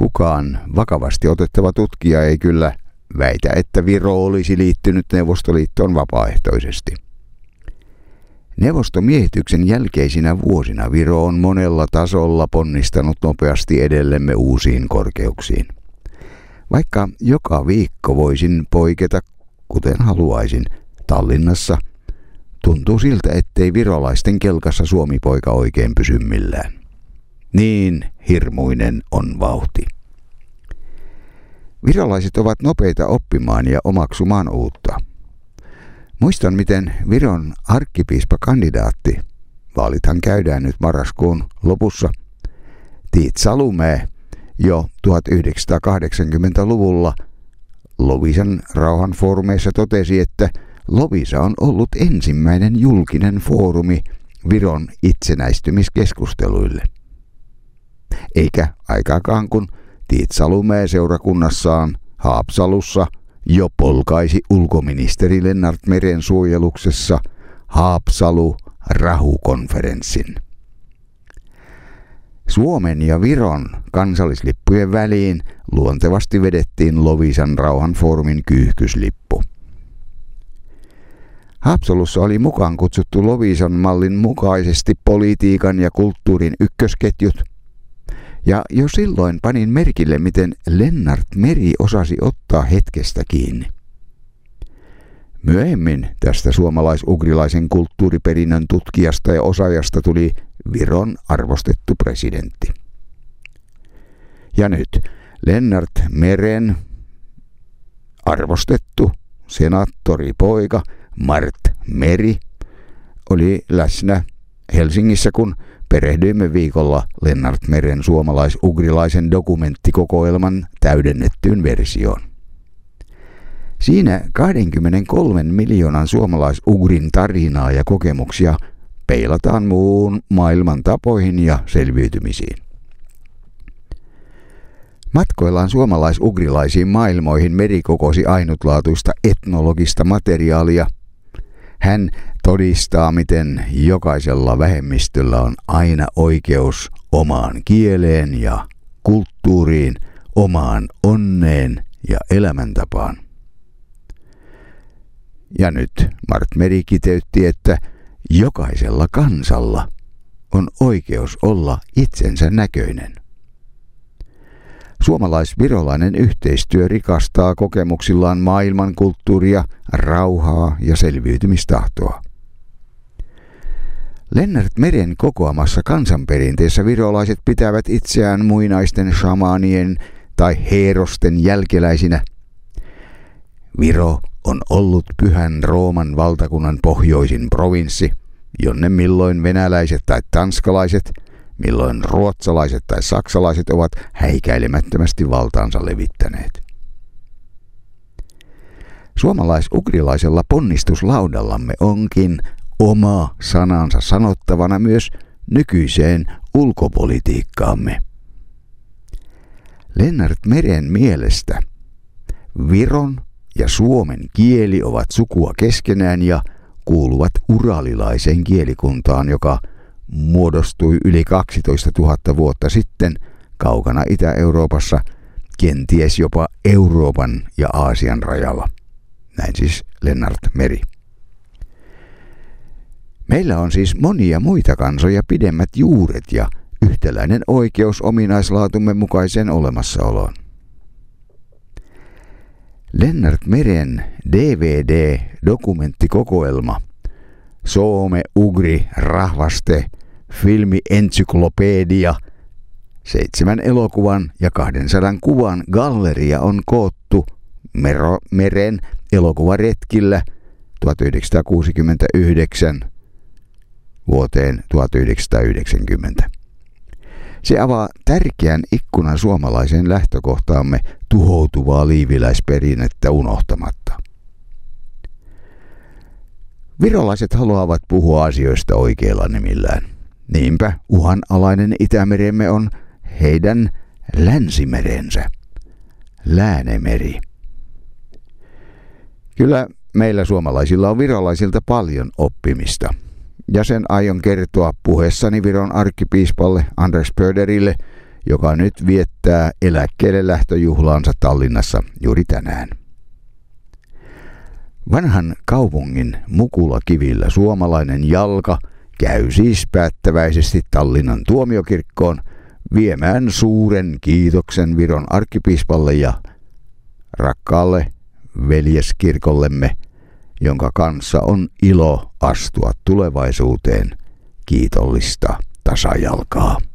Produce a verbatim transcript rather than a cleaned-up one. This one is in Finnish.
kukaan vakavasti otettava tutkija ei kyllä väitä, että Viro olisi liittynyt Neuvostoliittoon vapaaehtoisesti. Neuvostomiehityksen jälkeisinä vuosina Viro on monella tasolla ponnistanut nopeasti edellemme uusiin korkeuksiin. Vaikka joka viikko voisin poiketa, kuten haluaisin, Tallinnassa, tuntuu siltä, ettei virolaisten kelkassa Suomi-poika oikein pysy millään. Niin hirmuinen on vauhti. Virolaiset ovat nopeita oppimaan ja omaksumaan uutta. Muistan, miten Viron arkkipiispakandidaatti, vaalithan käydään nyt marraskuun lopussa, Tiit Salumäe jo tuhatyhdeksänsataakahdeksankymmentäluvulla Loviisan rauhanfoorumeissa totesi, että Loviisa on ollut ensimmäinen julkinen foorumi Viron itsenäistymiskeskusteluille. Eikä aikaakaan kun Tiit Salumäe seurakunnassaan Haapsalussa jo polkaisi ulkoministeri Lennart Meren suojeluksessa Haapsalu-Rahu-konferenssin. Suomen ja Viron kansallislippujen väliin luontevasti vedettiin Loviisan rauhanfoorumin kyyhkyslippu. Haapsalussa oli mukaan kutsuttu Loviisan mallin mukaisesti politiikan ja kulttuurin ykkösketjut, ja jo silloin panin merkille, miten Lennart Meri osasi ottaa hetkestä kiinni. Myöhemmin tästä suomalais-ugrilaisen kulttuuriperinnön tutkijasta ja osaajasta tuli Viron arvostettu presidentti. Ja nyt Lennart Meren arvostettu senaattoripoika Mart Meri oli läsnä Helsingissä, kun perehdyimme viikolla Lennart Meren suomalais-ugrilaisen dokumenttikokoelman täydennettyyn versioon. Siinä kaksikymmentäkolme miljoonan suomalais-ugrin tarinaa ja kokemuksia peilataan muun maailman tapoihin ja selviytymisiin. Matkoillaan suomalais-ugrilaisiin maailmoihin Meri kokosi ainutlaatuista etnologista materiaalia. Hän todistaa, miten jokaisella vähemmistöllä on aina oikeus omaan kieleen ja kulttuuriin, omaan onneen ja elämäntapaan. Ja nyt Mart Meri kiteytti, että jokaisella kansalla on oikeus olla itsensä näköinen. Suomalais-virolainen yhteistyö rikastaa kokemuksillaan maailmankulttuuria, rauhaa ja selviytymistahtoa. Lennart Meren kokoamassa kansanperinteessä virolaiset pitävät itseään muinaisten shamaanien tai heerosten jälkeläisinä. Viro on ollut Pyhän Rooman valtakunnan pohjoisin provinssi, jonne milloin venäläiset tai tanskalaiset, milloin ruotsalaiset tai saksalaiset ovat häikäilemättömästi valtaansa levittäneet. Suomalais-ugrilaisella ponnistuslaudallamme onkin oma sanansa sanottavana myös nykyiseen ulkopolitiikkaamme. Lennart Meren mielestä Viron ja suomen kieli ovat sukua keskenään ja kuuluvat uralilaiseen kielikuntaan, joka muodostui yli kaksitoistatuhatta vuotta sitten kaukana Itä-Euroopassa, kenties jopa Euroopan ja Aasian rajalla. Näin siis Lennart Meri. Meillä on siis monia muita kansoja pidemmät juuret ja yhtäläinen oikeus ominaislaatumme mukaiseen olemassaoloon. Lennart Meren D V D-dokumenttikokoelma Soome Ugri Rahvaste filmiensyklopedia, seitsemän elokuvan ja kahdensadan kuvan galleria on koottu Mero, Meren elokuvaretkillä tuhatyhdeksänsataakuusikymmentäyhdeksän vuoteen tuhatyhdeksänsataayhdeksänkymmentä. Se avaa tärkeän ikkunan suomalaiseen lähtökohtaamme tuhoutuvaa liiviläisperinnettä unohtamatta. Virolaiset haluavat puhua asioista oikeilla nimillään. Niinpä uhanalainen Itämeremme on heidän länsimerensä, Läänemeri. Kyllä meillä suomalaisilla on virolaisilta paljon oppimista. Ja sen aion kertoa puheessani Viron arkkipiispalle Anders Pöderille, joka nyt viettää eläkkeelle lähtöjuhlaansa Tallinnassa juuri tänään. Vanhan kaupungin Mukulakivillä suomalainen jalka käy siis päättäväisesti Tallinnan tuomiokirkkoon viemään suuren kiitoksen Viron arkkipiispalle ja rakkaalle veljeskirkollemme, jonka kanssa on ilo astua tulevaisuuteen kiitollista tasajalkaa.